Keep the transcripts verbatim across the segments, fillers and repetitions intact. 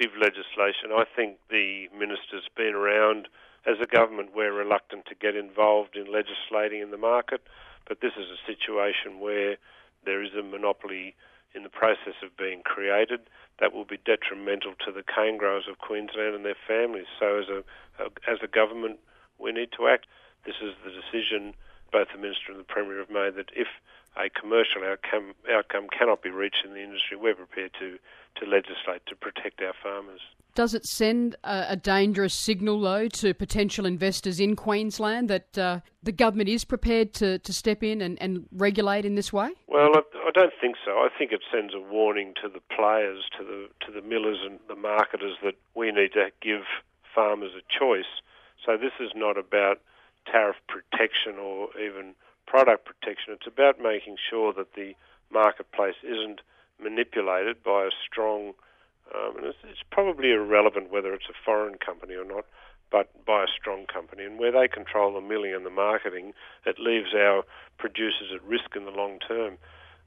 positive legislation. I think the minister's been around. As a government, we're reluctant to get involved in legislating in the market, but this is a situation where there is a monopoly in the process of being created that will be detrimental to the cane growers of Queensland and their families. So as a, as a government, we need to act. This is the decision both the Minister and the Premier have made, that if a commercial outcome, outcome cannot be reached in the industry, we're prepared to, to legislate to protect our farmers. Does it send a, a dangerous signal, though, to potential investors in Queensland that uh, the government is prepared to, to step in and, and regulate in this way? Well, I, I don't think so. I think it sends a warning to the players, to the to the millers and the marketers, that we need to give farmers a choice. So this is not about tariff protection or even product protection. It's about making sure that the marketplace isn't manipulated by a strong Um, and it's, it's probably irrelevant whether it's a foreign company or not, but by a strong company. And where they control the milling and the marketing, it leaves our producers at risk in the long term.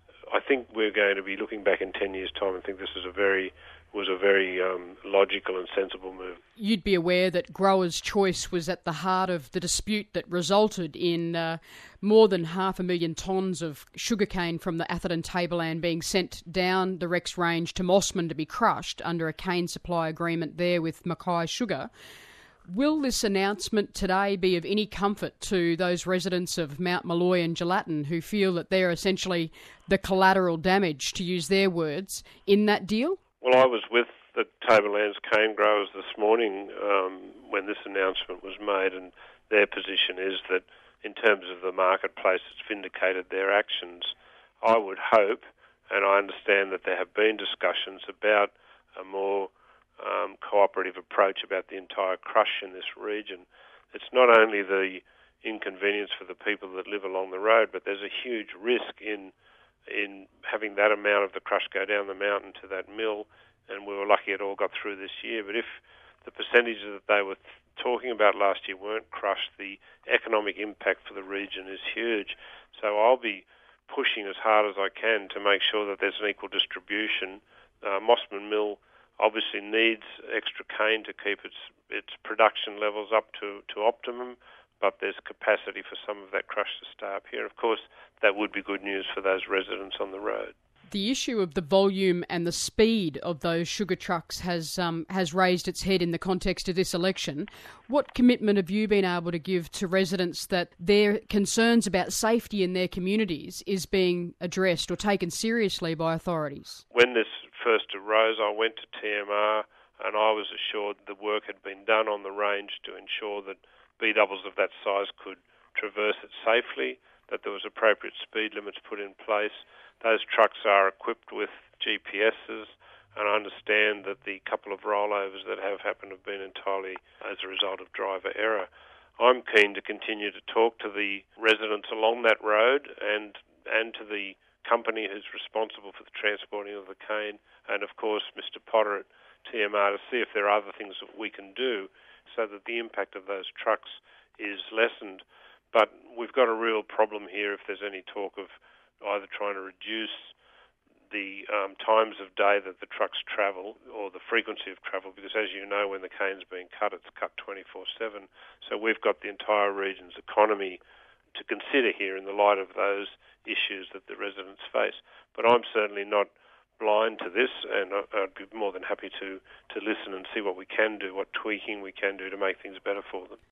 I think we're going to be looking back in ten years' time and think this is a very was a very um, logical and sensible move. You'd be aware that growers' choice was at the heart of the dispute that resulted in uh, more than half a million tonnes of sugarcane from the Atherton tableland being sent down the Rex Range to Mossman to be crushed under a cane supply agreement there with Mackay Sugar. Will this announcement today be of any comfort to those residents of Mount Molloy and Gelatin who feel that they're essentially the collateral damage, to use their words, in that deal? Well, I was with the Tablelands cane growers this morning um, when this announcement was made, and their position is that in terms of the marketplace, it's vindicated their actions. I would hope, and I understand that there have been discussions about a more um, cooperative approach about the entire crush in this region. It's not only the inconvenience for the people that live along the road, but there's a huge risk in in having that amount of the crush go down the mountain to that mill, and we were lucky it all got through this year. But if the percentages that they were talking about last year weren't crushed, the economic impact for the region is huge. So I'll be pushing as hard as I can to make sure that there's an equal distribution. Uh, Mossman Mill obviously needs extra cane to keep its its production levels up to, to optimum, but there's capacity for some of that crush to stay up here. Of course, that would be good news for those residents on the road. The issue of the volume and the speed of those sugar trucks has um, has raised its head in the context of this election. What commitment have you been able to give to residents that their concerns about safety in their communities is being addressed or taken seriously by authorities? When this first arose, I went to T M R and I was assured the work had been done on the range to ensure that B doubles of that size could traverse it safely, that there was appropriate speed limits put in place. Those trucks are equipped with G P S's, and I understand that the couple of rollovers that have happened have been entirely as a result of driver error. I'm keen to continue to talk to the residents along that road and and to the company who's responsible for the transporting of the cane, and of course Mister Potter at T M R, to see if there are other things that we can do so that the impact of those trucks is lessened. But we've got a real problem here if there's any talk of either trying to reduce the um, times of day that the trucks travel or the frequency of travel, because as you know, when the cane's being cut, it's cut twenty-four seven. So we've got the entire region's economy to consider here in the light of those issues that the residents face. But I'm certainly not blind to this, and I'd be more than happy to, to listen and see what we can do, what tweaking we can do to make things better for them.